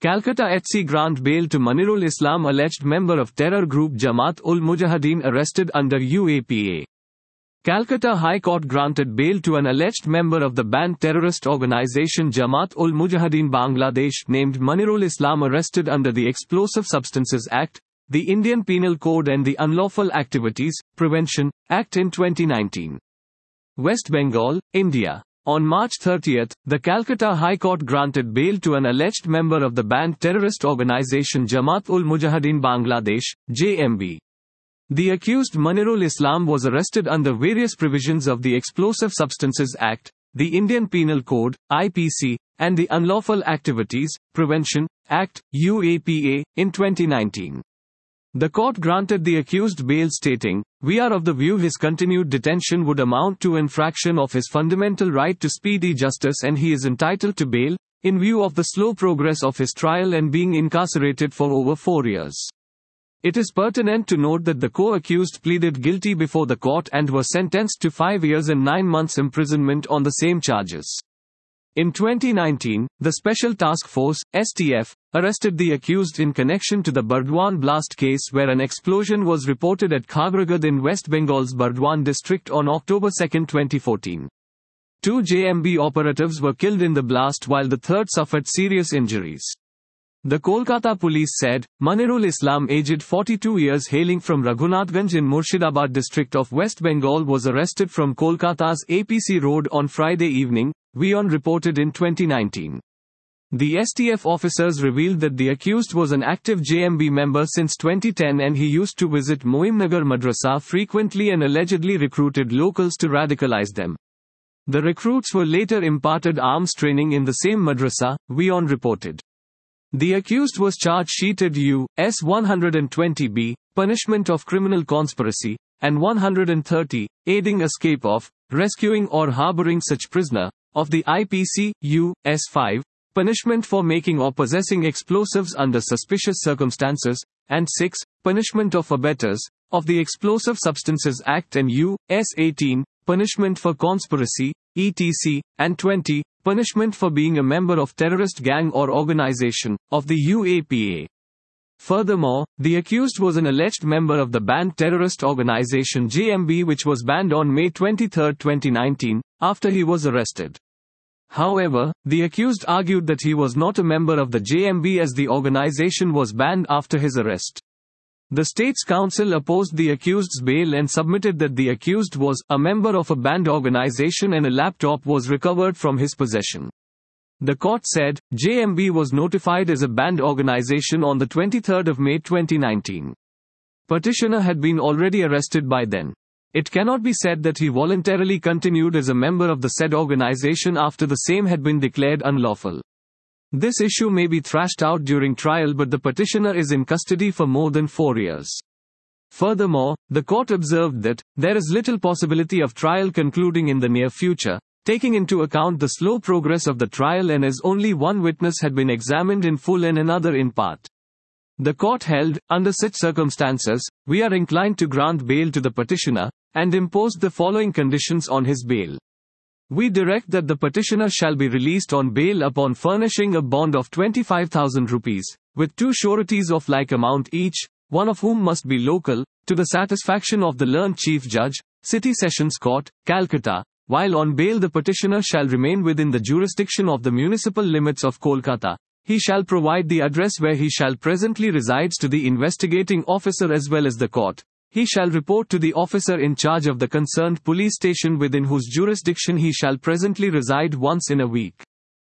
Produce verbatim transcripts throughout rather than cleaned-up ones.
Calcutta H C grant bail to Manirul Islam, alleged member of terror group Jamaat-ul-Mujahideen, arrested under U A P A. Calcutta High Court granted bail to an alleged member of the banned terrorist organization Jamaat-ul-Mujahideen Bangladesh named Manirul Islam, arrested under the Explosive Substances Act, the Indian Penal Code and the Unlawful Activities Prevention Act in twenty nineteen. West Bengal, India. On March thirtieth, the Calcutta High Court granted bail to an alleged member of the banned terrorist organization Jamaat-ul-Mujahideen Bangladesh, J M B. The accused Manirul Islam was arrested under various provisions of the Explosive Substances Act, the Indian Penal Code, I P C, and the Unlawful Activities Prevention Act, U A P A, in twenty nineteen. The court granted the accused bail, stating, "We are of the view his continued detention would amount to infraction of his fundamental right to speedy justice and he is entitled to bail, in view of the slow progress of his trial and being incarcerated for over four years. It is pertinent to note that the co-accused pleaded guilty before the court and were sentenced to five years and nine months imprisonment on the same charges. In twenty nineteen, the Special Task Force, S T F, arrested the accused in connection to the Burdwan blast case, where an explosion was reported at Khagragad in West Bengal's Burdwan district on October second, twenty fourteen. Two J M B operatives were killed in the blast while the third suffered serious injuries. The Kolkata police said, Manirul Islam, aged forty-two years, hailing from Raghunathganj in Murshidabad district of West Bengal, was arrested from Kolkata's A P C Road on Friday evening, WION reported in twenty nineteen. The S T F officers revealed that the accused was an active J M B member since twenty ten and he used to visit Moimnagar Madrasa frequently and allegedly recruited locals to radicalize them. The recruits were later imparted arms training in the same madrasa, WION reported. The accused was charge sheeted U S one twenty B, punishment of criminal conspiracy, and one thirty, aiding escape of, rescuing or harboring such prisoner, of the I P C, U S five, punishment for making or possessing explosives under suspicious circumstances, and six, punishment of abettors, of the Explosive Substances Act, and U S eighteen, punishment for conspiracy, et cetera, and twenty, punishment for being a member of terrorist gang or organization, of the U A P A. Furthermore, the accused was an alleged member of the banned terrorist organization J M B, which was banned on May twenty-third, twenty nineteen, after he was arrested. However, the accused argued that he was not a member of the J M B as the organization was banned after his arrest. The State's Council opposed the accused's bail and submitted that the accused was a member of a banned organization and a laptop was recovered from his possession. The court said, J M B was notified as a banned organization on the twenty-third of May twenty nineteen. Petitioner had been already arrested by then. It cannot be said that he voluntarily continued as a member of the said organization after the same had been declared unlawful. This issue may be thrashed out during trial, but the petitioner is in custody for more than four years. Furthermore, the court observed that there is little possibility of trial concluding in the near future, taking into account the slow progress of the trial and as only one witness had been examined in full and another in part. The court held, under such circumstances, we are inclined to grant bail to the petitioner, and imposed the following conditions on his bail. We direct that the petitioner shall be released on bail upon furnishing a bond of twenty-five thousand rupees, with two sureties of like amount each, one of whom must be local, to the satisfaction of the learned Chief Judge, City Sessions Court, Calcutta. While on bail the petitioner shall remain within the jurisdiction of the municipal limits of Kolkata. He shall provide the address where he shall presently resides to the investigating officer as well as the court. He shall report to the officer in charge of the concerned police station within whose jurisdiction he shall presently reside once in a week.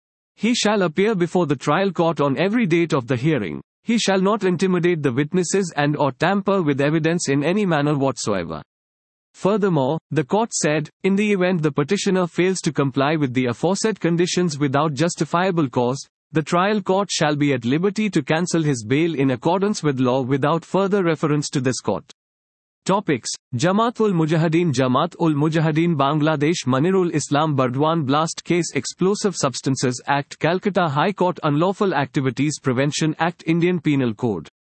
He shall appear before the trial court on every date of the hearing. He shall not intimidate the witnesses and or tamper with evidence in any manner whatsoever. Furthermore, the court said, in the event the petitioner fails to comply with the aforesaid conditions without justifiable cause, the trial court shall be at liberty to cancel his bail in accordance with law without further reference to this court. Topics: Jamaat-ul-Mujahideen Jamaat-ul-Mujahideen Bangladesh Manirul Islam Burdwan Blast Case Explosive Substances Act Calcutta High Court Unlawful Activities Prevention Act Indian Penal Code